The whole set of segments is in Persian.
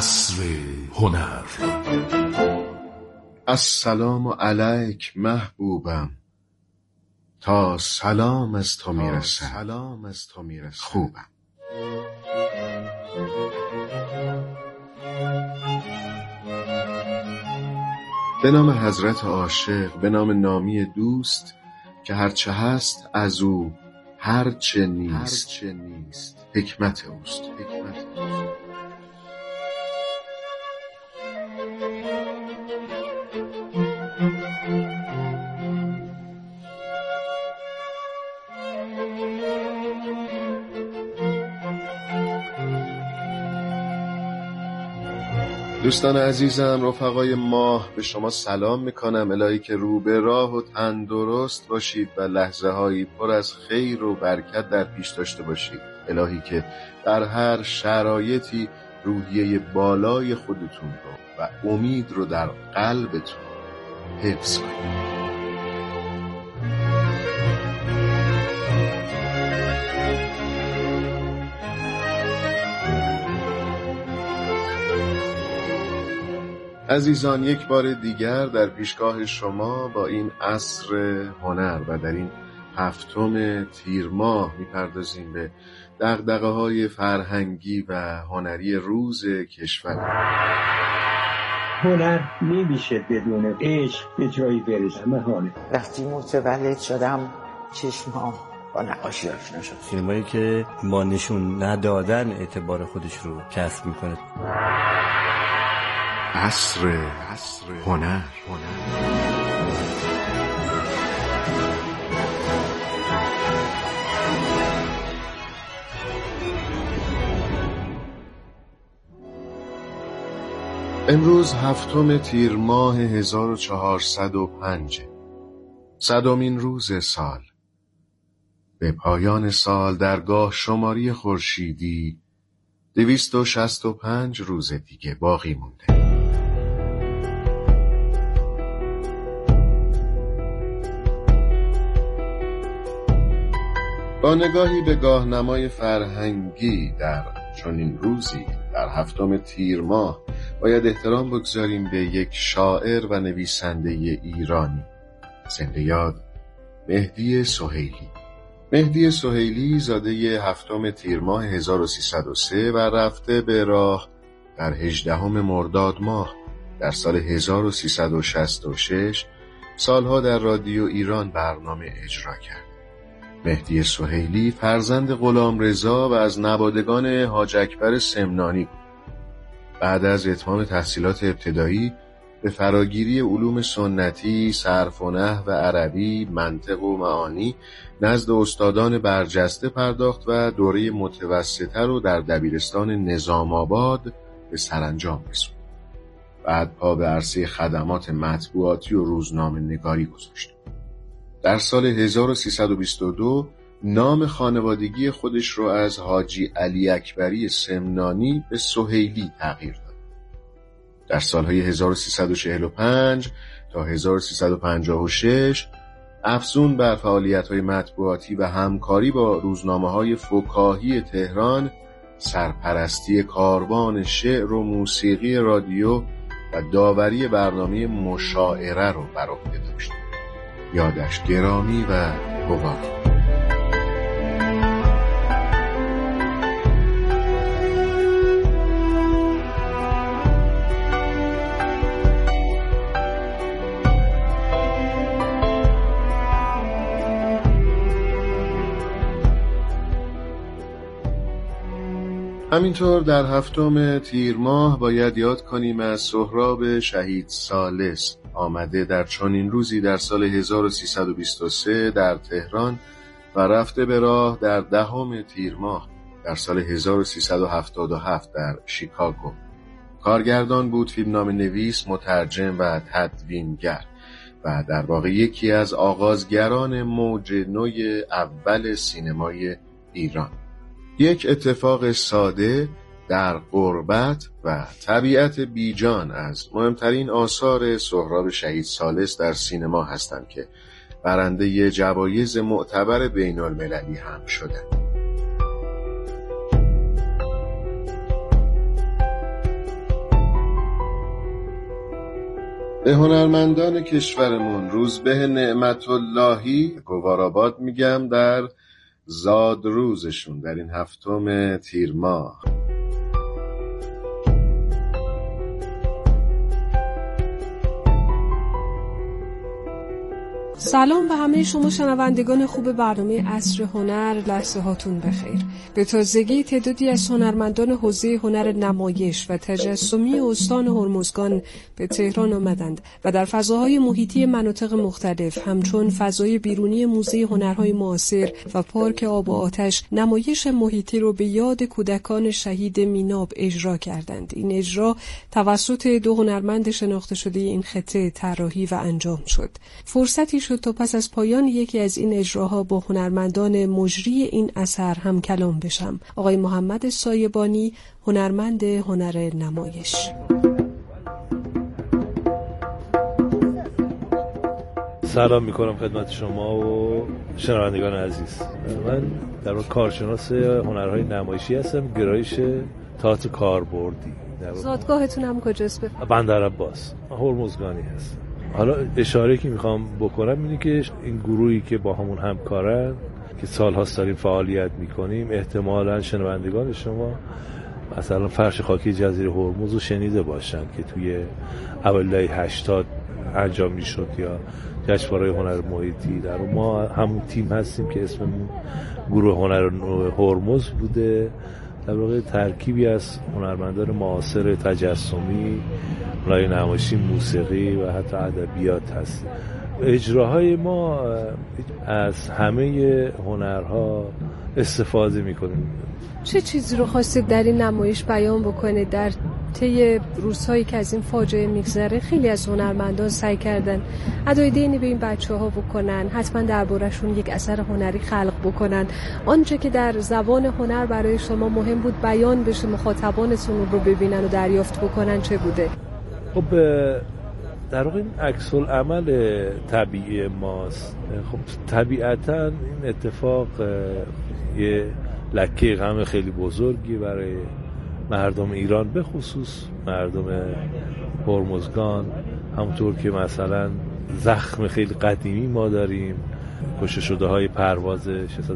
عصر هنر. السلام علیک محبوبم، تا سلام از تو میرسد خوبم. به نام حضرت عاشق، به نام نامی دوست که هرچه هست از او، هرچه نیست حکمت اوست. دوستان عزیزم، رفقای ماه، به شما سلام میکنم. الهی که رو به راه و تندرست باشید و لحظه هایی پر از خیر و برکت در پیش داشته باشید. الهی که در هر شرایطی روحیه بالای خودتون رو و امید رو در قلبتون حفظ کنید. عزیزان، یک بار دیگر در پیشگاه شما با این عصر هنر و در این هفتم تیر ماه میپردازیم به دغدغه‌های فرهنگی و هنری روز کشور. هنر نمیشه بدون عشق به جایی برسه. محاله. وقتی متولد شدم چشمام با نقاشی آشنا شد. سینمایی که با نشون ندادن اعتبار خودش رو کسب میکنه. عصر هنر. امروز هفتم تیر ماه 1405، 100مین روز سال. به پایان سال در گاه شماری خورشیدی 265 روز دیگه باقی مونده. با نگاهی به گاهنمای فرهنگی در چنین روزی در هفتم تیر ماه باید احترام بگذاریم به یک شاعر و نویسنده ایرانی، زنده یاد مهدی سهیلی. مهدی سهیلی زاده هفتم تیر ماه 1303 و رفته به راه در 18 مرداد ماه در سال 1366 سالها در رادیو ایران برنامه اجرا کرد. مهدی سهیلی فرزند غلامرضا و از نوادگان حاج اکبر سمنانی بود. بعد از اتمام تحصیلات ابتدایی به فراگیری علوم سنتی، صرف و نحو و عربی، منطق و معانی نزد استادان برجسته پرداخت و دوره متوسطه رو در دبیرستان نظام آباد به سرانجام رسوند. بعد پا به عرصه خدمات مطبوعاتی و روزنامه نگاری گذاشت. در سال 1322 نام خانوادگی خودش رو از حاجی علی اکبری سمنانی به سهیلی تغییر داد. در سالهای 1345 تا 1356 افزون بر فعالیت‌های مطبوعاتی و همکاری با روزنامه‌های فکاهی تهران، سرپرستی کاروان شعر و موسیقی رادیو و داوری برنامه مشاعره رو بر عهده داشت. یادش گرامی و گوار. همینطور در هفتم تیر ماه باید یاد کنیم از سهراب شهید ثالث، آمده در چنین روزی در سال 1323 در تهران و رفته به راه در 10 تیر ماه در سال 1377 در شیکاگو. کارگردان بود، فیلمنامه نویس، مترجم و تدوینگر و در واقع یکی از آغازگران موج نو اول سینمای ایران. یک اتفاق ساده در غربت و طبیعت بیجان از مهمترین آثار سهراب شهید ثالث در سینما هستند که برنده جوایز معتبر بین المللی هم شدند. به هنرمندان کشورمون روزبه نعمت اللهی گوارآباد میگم در زاد روزشون در این 7 تیر ماه. سلام به همه شما شنوندگان خوب برنامه عصر هنر، لحظه هاتون بخیر. به تازگی تعدادی از هنرمندان حوزه هنر نمایش و تجسمی استان هرمزگان به تهران آمدند و در فضاهای محیطی مناطق مختلف همچون فضای بیرونی موزه هنرهای معاصر و پارک آب و آتش نمایش محیطی رو به یاد کودکان شهید میناب اجرا کردند. این اجرا توسط 2 هنرمند شناخته شده این خطه طراحی و انجام شد. فرصتی شد تا پس از پایان یکی از این اجراها با هنرمندان مجری این اثر هم کلام بشم. آقای محمد سایبانی، هنرمند هنر نمایش. سلام میکنم خدمت شما و شنوندگان عزیز. من در واقع کارشناس هنرهای نمایشی هستم، گرایش تئاتر کاربردی. زادگاهتون هم کجاست؟ بندرعباس، هرمزگانی هست. حالا اشاره که میخوام بکنم اینه که این گروهی که با همون همکارن که سالهاست داریم فعالیت میکنیم، احتمالاً شنوندگان شما مثلا فرش خاکی جزیره هرمز رو شنیده باشن که توی اوایل دهه 80 انجام میشد یا جشنواره هنر محیطی. در ما همون تیم هستیم که اسممون گروه هنر هرمز بوده. در واقع ترکیبی از هنرمندان معاصر تجسمی، هنرهای نمایشی، موسیقی و حتی ادبیات هست. اجراهای ما از همه هنرها استفاده میکنیم. چه چیزی رو خواستید در این نمایش بیان بکنید؟ در طی روزهایی که از این فاجعه میگذره خیلی از هنرمندان سعی کردن ادای دینی به این بچه‌ها بکنن، حتما درباره‌شون یک اثر هنری خلق بکنن. آنچه که در زبان هنر برای شما مهم بود بیان بشه، مخاطبانتون رو ببینن و دریافت بکنن، چه بوده؟ خب در واقع این عکس العمل طبیعی ماست. خب طبیعتاً این اتفاق یه لکه غم خیلی بزرگی برای مردم ایران، به خصوص مردم هرمزگان. همونطور که مثلا زخم خیلی قدیمی ما داریم، کشته شده های پرواز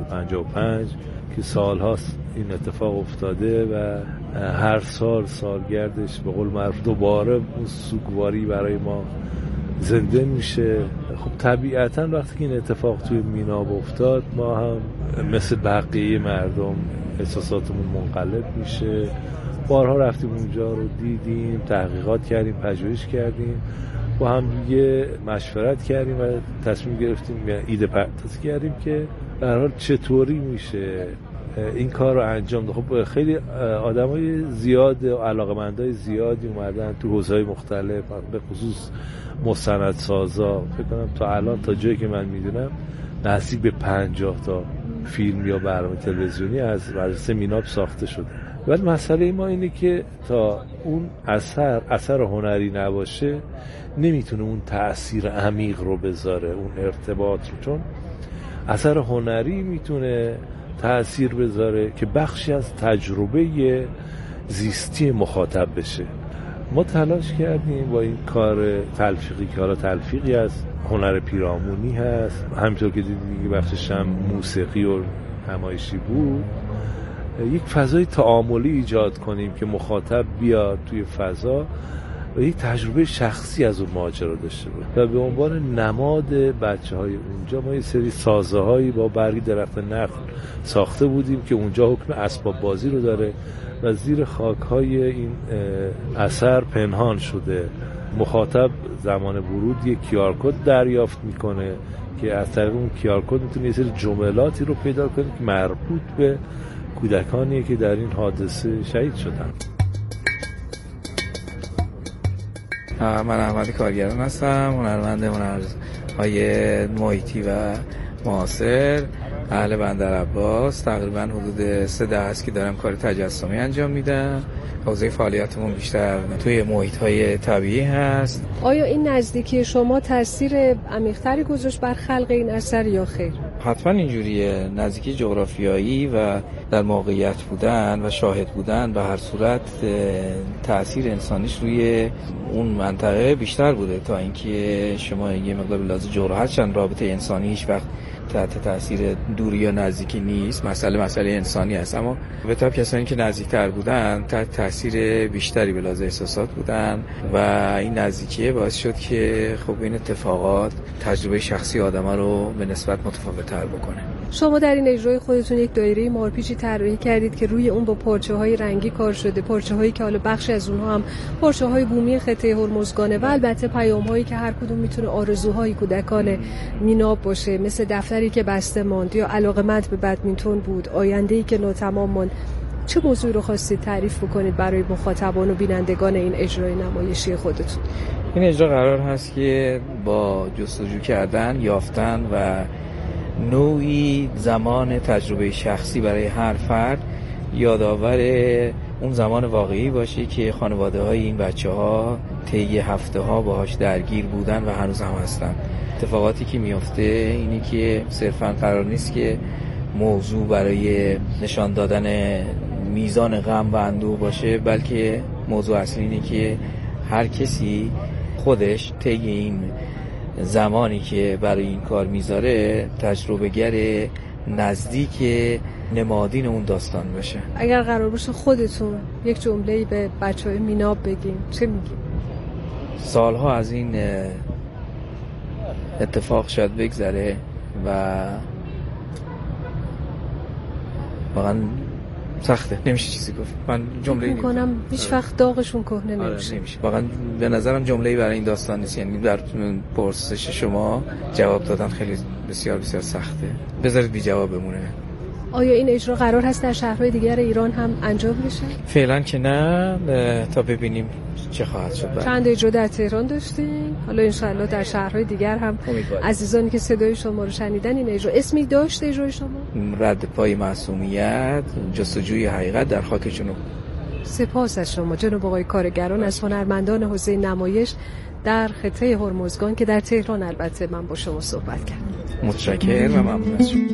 655 که سالهاست این اتفاق افتاده و هر سال سالگردش به قول معروف دوباره اون سوگواری برای ما زنده میشه. خب طبیعتاً وقتی که این اتفاق توی میناب افتاد، ما هم مثل بقیه مردم احساساتمون منقلب میشه. بارها رفتیم اونجا رو دیدیم، تحقیقات کردیم، پژوهش کردیم، با هم دیگه مشورت کردیم و تصمیم گرفتیم، ایده پردازی کردیم که به هر حال چطوری میشه این کار رو انجام داد. خب خیلی آدمای زیاد و علاقه‌مندای زیادی اومدن تو حوزه‌های مختلف، به خصوص مستندسازا. فکر کنم تا الان تا جایی که من میدونم نزدیک به 50 تا فیلم یا برنامه تلویزیونی از مدرسه میناب ساخته شده. ولی مسئله ما اینه که تا اون اثر هنری نباشه نمیتونه اون تأثیر عمیق رو بذاره، اون ارتباط رو. چون اثر هنری میتونه تأثیر بذاره که بخشی از تجربه زیستی مخاطب بشه. ما تلاش کردیم با این کار تلفیقی که حالا تلفیقی از هنر پیرامونی هست، همینطور که دیدید بخشش هم موسیقی و نمایشی بود، یک فضای تعاملی ایجاد کنیم که مخاطب بیاد توی فضا و یک تجربه شخصی از اون ماجرا داشته باشه. و به عنوان نماد بچه‌های اونجا ما یه سری سازه‌هایی با برگ درخت نخل ساخته بودیم که اونجا حکم اسباب بازی رو داره و زیر خاک‌های این اثر پنهان شده. مخاطب زمان ورود یک QR کد دریافت میکنه که از طریق اون QR کد میتونه یه سری جملاتی رو پیدا کنه که مربوط به کودکانی که در این حادثه شهید شدن. من احمد کارگران هستم، هنرمند هنرهای محیطی و معاصر اهل بندرعباس تقریبا حدود 3 دهه است که دارم کار تجسمی انجام میدم. حوزه فعالیتمون بیشتر توی محیط‌های طبیعی هست. آیا این نزدیکی شما تاثیر عمیق‌تری گذاشت بر خلق این اثر یا خیر؟ حتما اینجوریه. نزدیکی جغرافیایی و در موقعیت بودن و شاهد بودن به هر صورت تأثیر انسانیش روی اون منطقه بیشتر بوده تا اینکه شما یه مقدار لازم جغرافی چند رابطه انسانی هیچ وقت تحت تاثیر دوری یا نزدیکی نیست. مسئله انسانی است، اما به طب کسانی که نزدیکتر بودن تحت تاثیر بیشتری به لحاظ احساسات بودن و این نزدیکیه باعث شد که خب این اتفاقات تجربه شخصی آدم‌ها رو به نسبت متفاوت‌تر بکنه. شما در این اجرای خودتون یک دایره مارپیچی طراحی کردید که روی اون با پارچه‌های رنگی کار شده، پارچه‌هایی که حالا بخشی از اونها هم پارچه‌های بومی خطه هرمزگانه و البته پیام‌هایی که هر کدوم میتونه آرزوهای کودکان میناب باشه، مثل دفتری که بسته ماند یا علاقه‌مند به بدمینتون بود، آینده‌ای که ناتمام ماند. چه موضوعی رو خواستید تعریف بکنید برای مخاطبان و بینندگان این اجرای نمایشی خودتون؟ این اجرا قرار هست که با جستجو کردن، یافتن و نوعی زمان تجربه شخصی برای هر فرد یادآور اون زمان واقعی باشه که خانواده‌های این بچه‌ها طی هفته‌ها باهاش درگیر بودن و هنوز هم هستن. اتفاقاتی که میفته اینه که صرفاً قرار نیست که موضوع برای نشان دادن میزان غم و اندوه باشه، بلکه موضوع اصلی اینه که هر کسی خودش طی این زمانی که برای این کار میذاره تجربه‌گر نزدیک نمادین اون داستان باشه. اگر قرار باشه خودتون یک جمله‌ای به بچه‌های میناب بگین چه میگین؟ سالها از این اتفاق شاید بگذره و واقعا سخته، نمیشه چیزی گفت. من جمله‌ای میکنم هیچ وقت داغشون کهنه نمیشه. واقعا به نظرم جمله‌ای برای این داستان نیست. یعنی در پرسش شما جواب دادن خیلی بسیار بسیار سخته. بذارید بی جواب بمونه. آیا این اجرا قرار هست در شهرهای دیگر ایران هم انجام بشه؟ فعلا که نه، تا ببینیم چه خواهد شد. چند اجرا در تهران داشتیم، حالا انشاءالله در شهرهای دیگر هم عزیزانی که صدای شما رو شنیدن این اجرا. اسمی داشت اجرای شما؟ رد پای معصومیت، جستجوی حقیقت در خاک جنوب. سپاس از شما جناب آقای کارگران، از هنرمندان حوزه نمایش در خطه هرمزگان که در تهران البته من با شما صحبت کردم. متشکرم و ممنون از شما.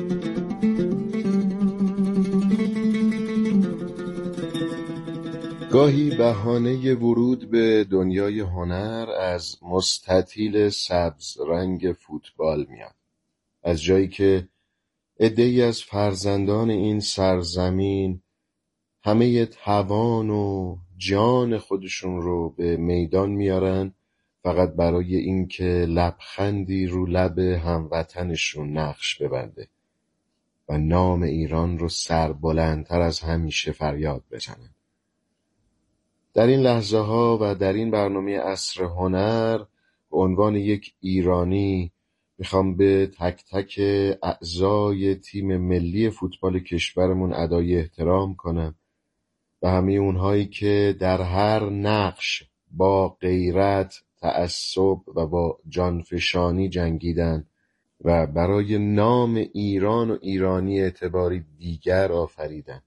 گاهی بهانه ورود به دنیای هنر از مستطیل سبز رنگ فوتبال میاد. از جایی که عده‌ای از فرزندان این سرزمین همه توان و جان خودشون رو به میدان میارن فقط برای اینکه لبخندی رو لب هموطنشون نقش ببنده و نام ایران رو سربلندتر از همیشه فریاد بزنن. در این لحظه ها و در این برنامه عصر هنر به عنوان یک ایرانی میخوام به تک تک اعضای تیم ملی فوتبال کشورمون ادای احترام کنم و همه اونهایی که در هر نقش با غیرت، تعصب و با جانفشانی جنگیدن و برای نام ایران و ایرانی اعتباری دیگر آفریدن.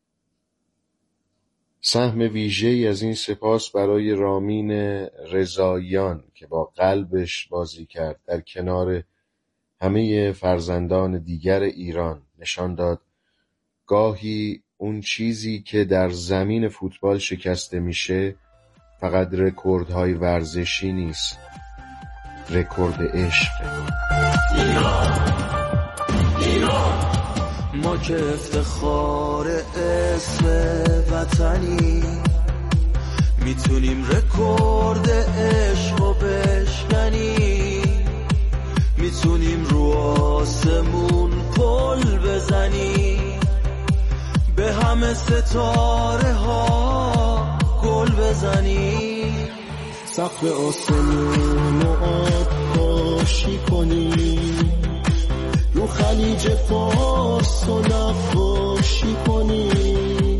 سهم ویژه‌ای از این سپاس برای رامین رضاییان که با قلبش بازی کرد، در کنار همه فرزندان دیگر ایران نشان داد گاهی اون چیزی که در زمین فوتبال شکسته میشه فقط رکوردهای ورزشی نیست، رکورد عشق. ایران ما که افتخار اسم وطنی میتونیم رکورد عشقو بشکنیم، میتونیم رو آسمون پل بزنیم، به همه ستاره ها گل بزنیم، سقف آسمون رو آب پاشی کنیم، رو خلیج فارس و نقاشی کنیم،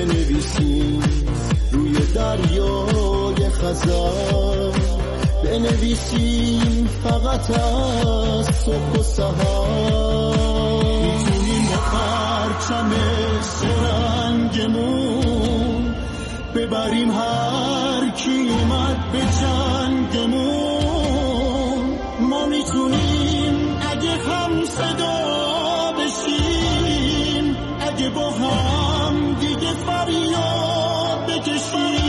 بنویسیم روی دریای خزر، بنویسیم بنویسیم فقط از صبح و سحر، میتونیم با پرچم سرنگمون ببریم هر کی اومد به جنگمون. ما میتونیم اگه هم صدا بشیم، اگه با هم دیگه فریاد بکشیم.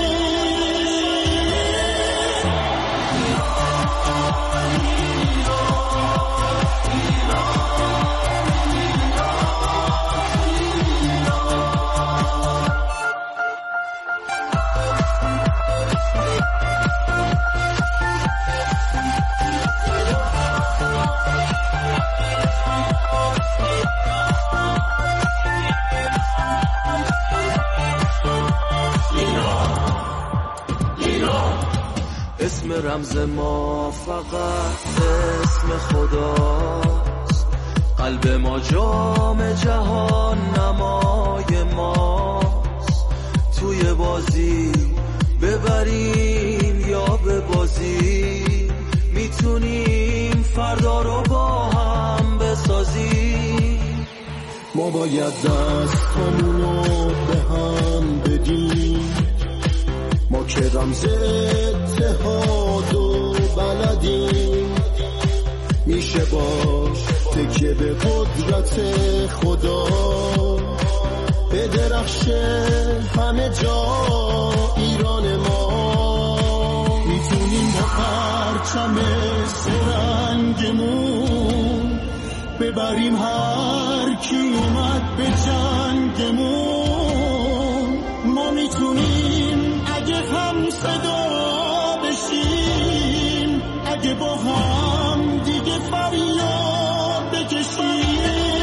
اسم رمز ما فقط اسم خداست، قلب ما جام جهان نمای ماست. توی بازی ببریم یا ببازیم، میتونیم فردا رو با هم بسازیم. ما باید دستامونو به هم بدیم، ما که رمز اتحاد و بلدیم. میشه باش تکیه به قدرت خدا، به درخشه همه جا ایران ما. میتونیم با پرچم سرنگمون ببریم هر کی اومد به جنگمون. ما میتونیم اگه هم صدا بشیم، اگه با هم دیگه فریاد بکشیم.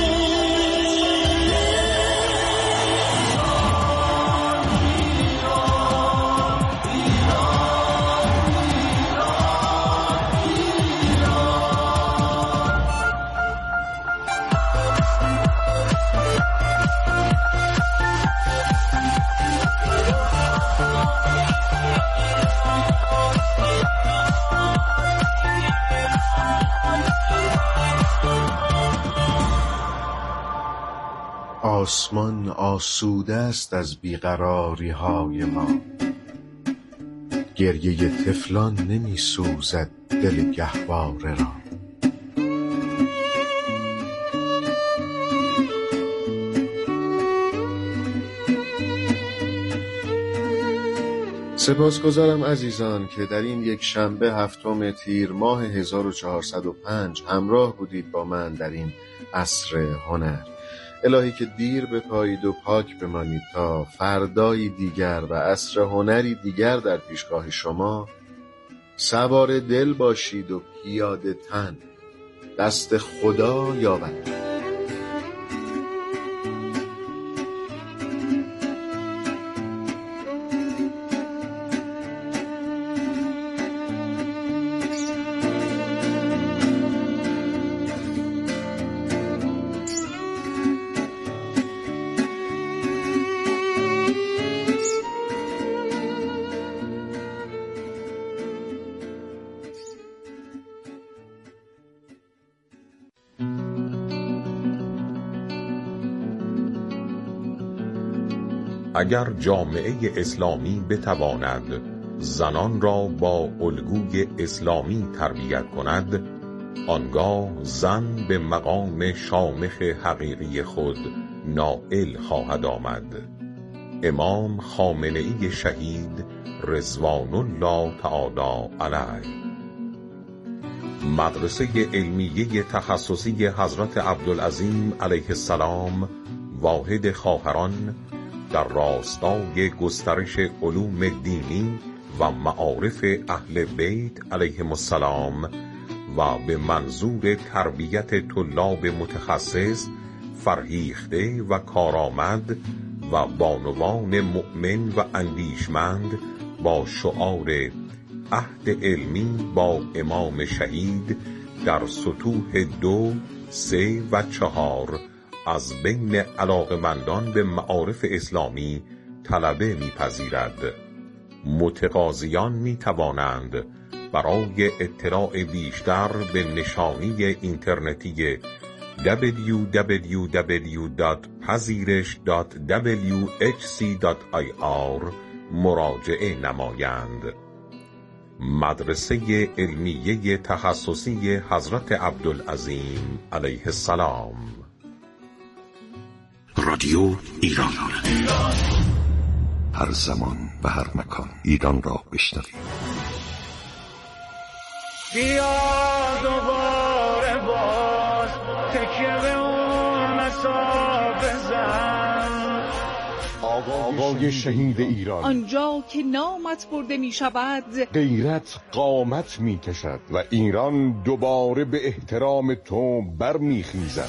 آسمان آسوده است از بیقراری های ما، گریه طفلان نمی سوزد دل گهواره را. سپاسگزارم عزیزان که در این یک شنبه 7 تیر ماه 1405 همراه بودید با من در این عصر هنر. الهی که دیر بپایید و پاک بمانید تا فردایی دیگر و عصر هنری دیگر در پیشگاه شما سوار دل باشید و پیاده تن. دست خدا یاورد. اگر جامعه اسلامی بتواند زنان را با الگوی اسلامی تربیت کند، آنگاه زن به مقام شامخ حقیقی خود نائل خواهد آمد. امام خامنه‌ای شهید رضوان الله تعالی علیه. مدرسه علمیه تخصصی حضرت عبدالعظیم علیه السلام واحد خواهران در راستای گسترش علوم دینی و معارف اهل بیت علیهم السلام و به منظور تربیت طلاب متخصص، فرهیخته و کارآمد و بانوان مؤمن و اندیشمند با شعار عهد علمی با امام شهید در سطوح 2، 3 و 4 از بین علاقمندان به معارف اسلامی طلبه می‌پذیرد. متقاضیان می‌توانند برای اطلاع بیشتر به نشانی اینترنتی www.pazirish.whc.ir مراجعه نمایند. مدرسه علمیه تخصصی حضرت عبدالعظیم علیه السلام. رادیو ایران، هر زمان و هر مکان ایران را بشنوید. بیا دوباره باز تکیه به اون مسا بزن، آوای شهید ایران، آنجا که نامت برده می شود غیرت قامت می کشد و ایران دوباره به احترام تو بر می خیزد.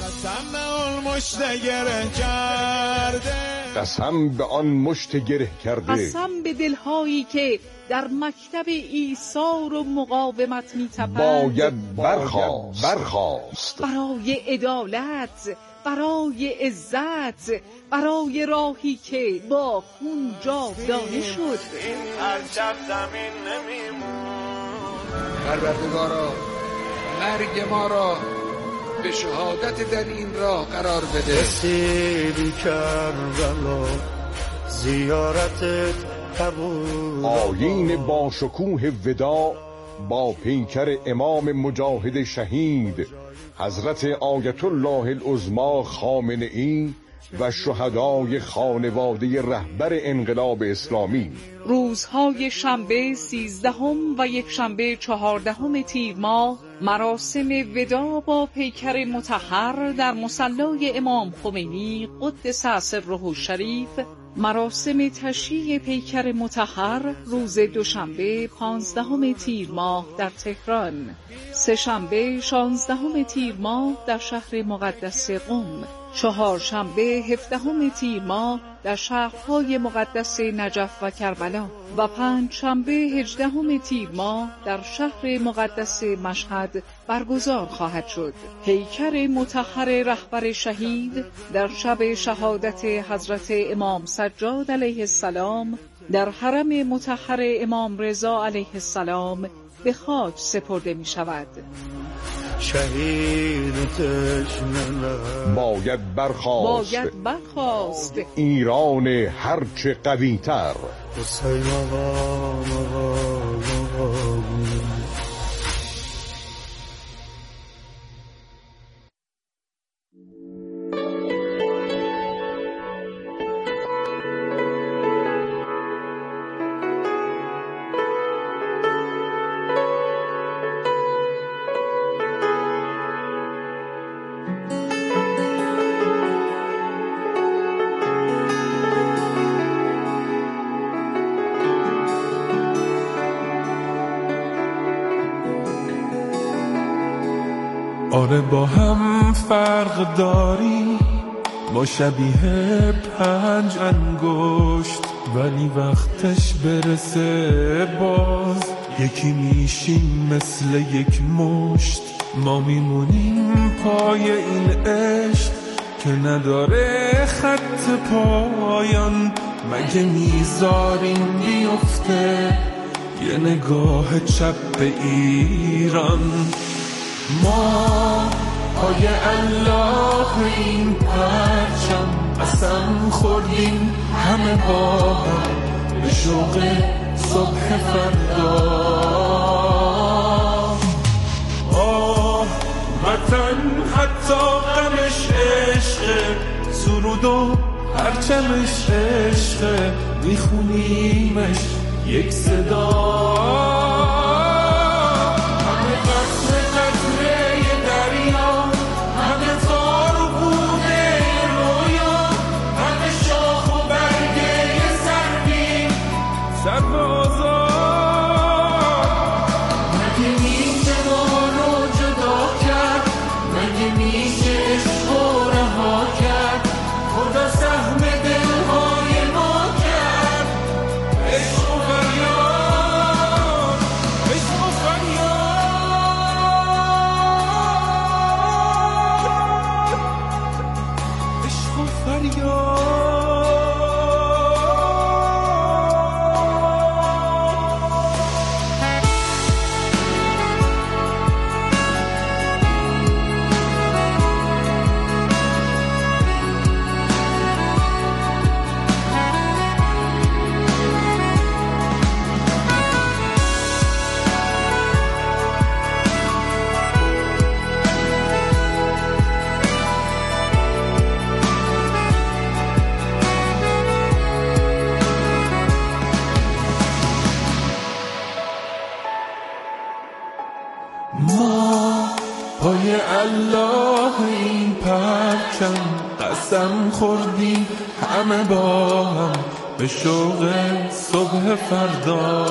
قسم به آن مشت گره کرده، قسم به دلهایی که در مکتب ایثار و مقاومت می تپند، باید برخاست برای عدالت، برای عزت، برای راهی که با خون جاودانه شد. این پرچم زمین نمیمون. پروردگارا مرگ ما را به شهادت در این راه قرار بده. رسیدی کربلا زیارتت قبول. آیین با شکوه وداع با پیکر امام مجاهد شهید حضرت آیت الله العظمی خامنه‌ای و شهدای خانواده رهبر انقلاب اسلامی. روزهای شنبه 13 و یکشنبه 14 تیر ماه مراسم وداع با پیکر مطهر در مصلی امام خمینی قدس سره الشریف، مراسم تشییع پیکر مطهر روز دوشنبه 15 تیر ماه در تهران، سه‌شنبه 16 تیر ماه در شهر مقدس قم، چهارشنبه 17 تیر ماه در شهرهای مقدس نجف و کربلا و پنجشنبه 18 تیر ماه در شهر مقدس مشهد برگزار خواهد شد. پیکر مطهر رهبر شهید در شب شهادت حضرت امام سجاد علیه السلام در حرم مطهر امام رضا علیه السلام به خاک سپرده می شود. شهید باید برخاست ایران هرچه قوی‌تر. آره با هم فرق داری، ما شبیه 5 انگشت، ولی وقتش برسه باز یکی میشیم مثل یک مشت. ما میمونیم پای این عشق که نداره خط پایان، مگه میذاریم بیفته یه نگاه چپ به ایران. ما پای الله این پرچم قسم خوردیم همه با هم به شوق صبح فردا. آه وطن حتی غمش عشقه، سرود و پرچمش عشقه، میخونیمش یک صدا. پای الله این پرچم قسم خوردیم همه با هم به شوق صبح فردا.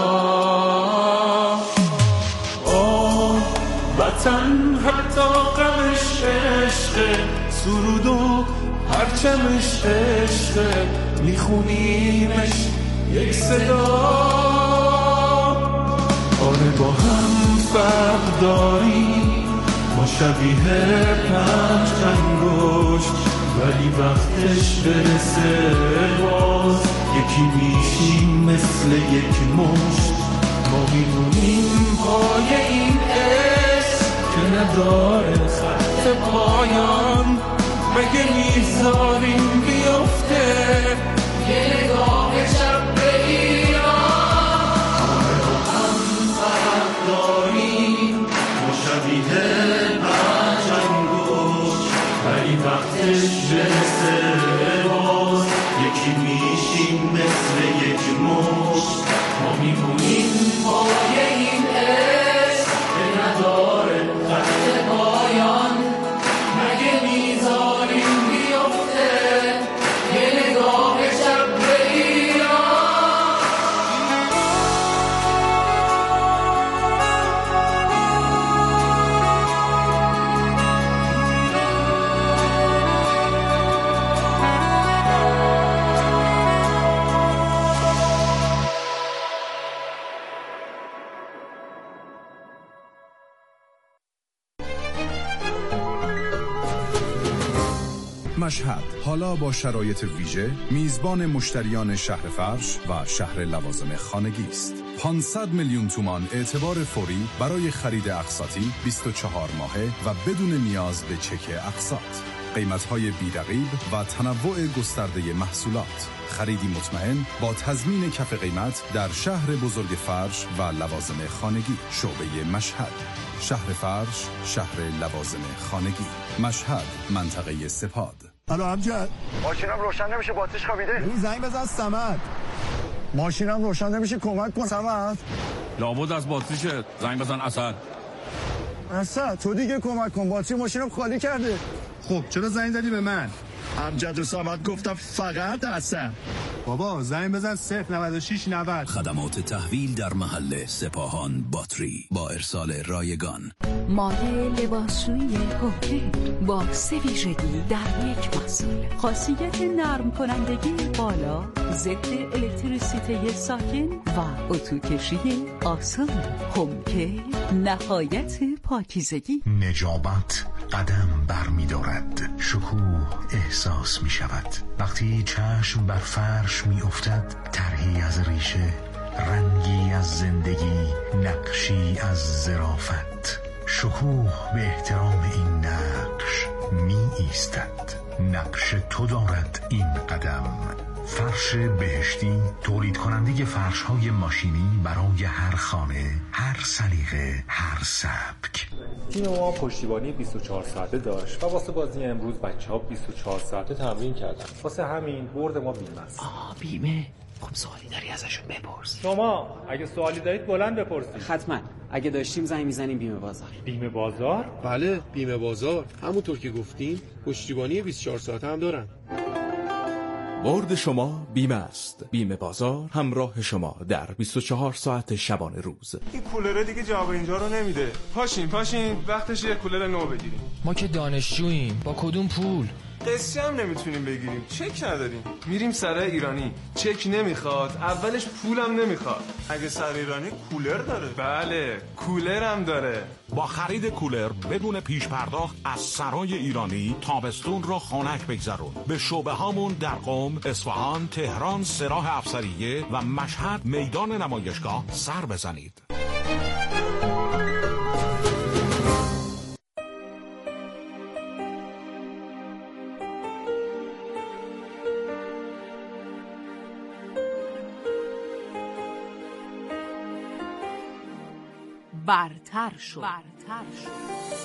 وطن حتی غمش عشقه، سرود و پرچمش عشقه، میخونیمش یک صدا. آره با هم فرق داریم، ما شبیه 5 انگشت، ولی وقتش برسه باز یکی میشیم مثل یک مشت. ما میمونیم پای این عشق که نداره خط پایان، مگه میذاریم بیفته یه نگاه شب به ایران. آره با هم فرق داریم، ما شبیه 5 انگشت، ولی وقتش برسه باز یکی میشیم مثل یک مشت. ما میمونیم پای این عشق که نداره خط پایان، مگه میذاریم بیفته یه نگاه شب به ایران. مشهد حالا با شرایط ویژه میزبان مشتریان شهر فرش و شهر لوازم خانگی است. 500 میلیون تومان اعتبار فوری برای خرید اقساطی 24 ماهه و بدون نیاز به چک اقساط. قیمت‌های بی‌رقیب و تنوع گسترده محصولات. خریدی مطمئن با تضمین کف قیمت در شهر بزرگ فرش و لوازم خانگی. شعبه مشهد، شهر فرش، شهر لوازم خانگی. مشهد، منطقه سپاد. الو امجد، ماشینم روشن نمیشه، باتریش خوابیده. زنگ بزن صمد. ماشینم روشن نمیشه، کمک کن صمد. لابد از باتریشه، زنگ بزن اسد. اسد تو دیگه کمک کن، باتری ماشینم خالی کرده. خب چرا زنگ زدی به من؟ امجد و صمد گفتم فقط اسد. بابا زنگ بزن 09690. خدمات تحویل در محل سپاهان باتری با ارسال رایگان. مایع لباسشویی هوکر با 3 ویژگی در یک محصول. خاصیت نرم کنندگی بالا، ضد الکتریسیته ساکن و اتوکشی آسان. هوکر نهایت پاکیزگی. نجابت قدم برمی‌دارد، شکوه احساس می‌شود وقتی چشم بر فرش می‌افتد. طرحی از ریشه، رنگی از زندگی، نقشی از ظرافت. شکوه به احترام این نقش می‌ایستد. نقش تو دارد این قدم. فرش بهشتی، تولید کننده فرش‌های ماشینی برای هر خانه، هر سلیقه، هر سبک. تیم ما پشتیبانی 24 ساعته داشت و واسه بازی امروز بچه‌ها 24 ساعته تمرین کردن. واسه همین برد ما بیمه است. بیمه؟ خب سوالی داری ازشون بپرس. شما اگه سوالی دارید بلند بپرسید. حتما اگه داشتیم زنگ میزنیم بیمه بازار. بیمه بازار؟ بله بیمه بازار، همونطور که گفتیم پشتیبانی 24 ساعته هم دارن. برد شما بیمه است. بیمه بازار همراه شما در 24 ساعت شبانه روز. این کولره دیگه جواب اینجا رو نمیده. پاشین وقتش یه کولر نو بگیریم. ما که دانشجوییم، با کدوم پول؟ قسطی هم نمیتونیم بگیریم، چک نداریم. میریم سرای ایرانی، چک نمیخواد، اولش پولم نمیخواد. اگه سر ایرانی کولر داره؟ بله کولر هم داره. با خرید کولر بدون پیش پرداخت از سرای ایرانی تابستون را خنک بگذرون. به شعبه هامون در قم، اصفهان، تهران، سراح افسریه و مشهد میدان نمایشگاه سر بزنید. برتر شد.